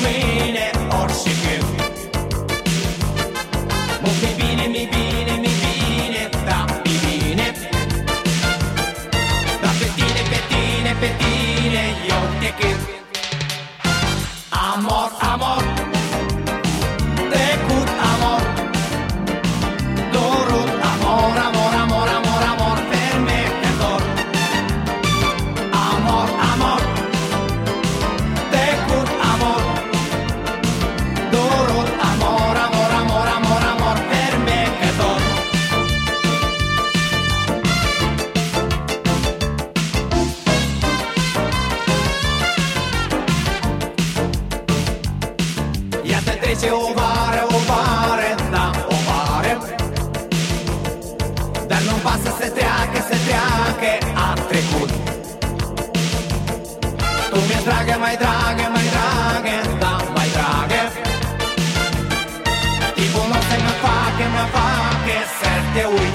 mâine, orice când. Mi bine, mi bine, mi bine, da, mi bine. Da, pe tine, pe tine, pe tine, eu te cânt. Amor, amor, trecut amor, dorul amor, amor, amor, amor, amor, fermecător. Amor, amor, trecut amor, dorul amor, amor, amor, amor, amor, fermecător. Iată trece o vară, da, o vară. Dar nu-mi pasă să treacă, a trecut. Tu mi-ești dragă, mai dragă, mai dragă, da, mai dragă. Timpul nostru mă facă să te uit.